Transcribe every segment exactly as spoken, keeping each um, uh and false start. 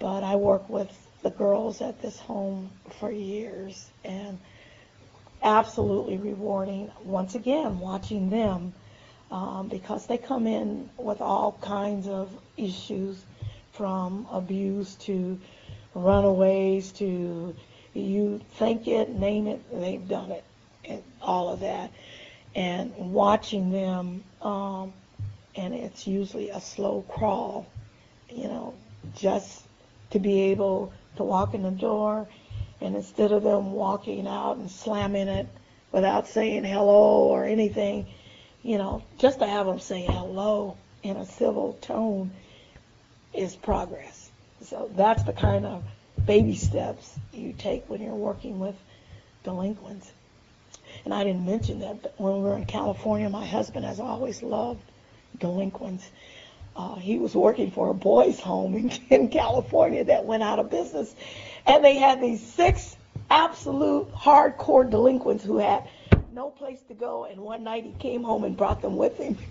but I work with the girls at this home for years, and absolutely rewarding, once again, watching them, um, because they come in with all kinds of issues, from abuse to runaways to you think it, name it, they've done it, and all of that. And watching them, um, and it's usually a slow crawl, you know, just to be able to walk in the door, and instead of them walking out and slamming it without saying hello or anything, you know, just to have them say hello in a civil tone is progress. So that's the kind of baby steps you take when you're working with delinquents. And I didn't mention that, but when we were in California, my husband has always loved delinquents. Uh, he was working for a boys' home in, in California that went out of business, and they had these six absolute hardcore delinquents who had no place to go, and one night he came home and brought them with him.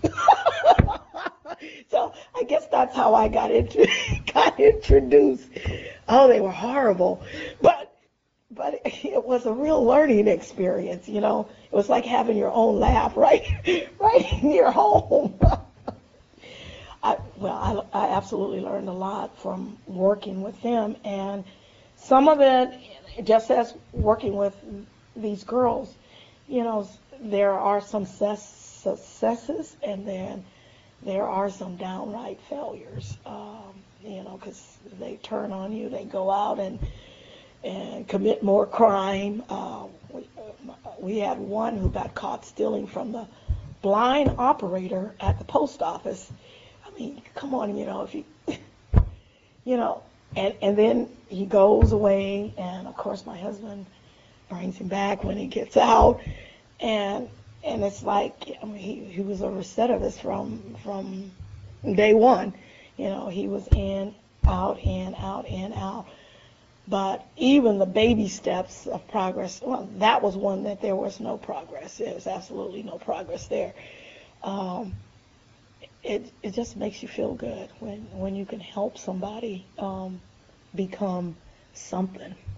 So I guess that's how I got, intro- got introduced. Oh, they were horrible, but but it was a real learning experience, you know. It was like having your own lab right, right in your home. I, well, I, I absolutely learned a lot from working with them, and some of it, just as working with these girls, you know, there are some successes, and then there are some downright failures, um, you know, because they turn on you, they go out and and commit more crime. Uh, we, we had one who got caught stealing from the blind operator at the post office. I mean, come on, you know, if you, you know, and, and then he goes away, and of course my husband brings him back when he gets out, and and it's like, I mean, he, he was a recidivist from from day one. You know, he was in, out, in, out, in, out. But even the baby steps of progress, well, that was one that there was no progress. There was absolutely no progress there. Um, it it just makes you feel good when when you can help somebody um, become something.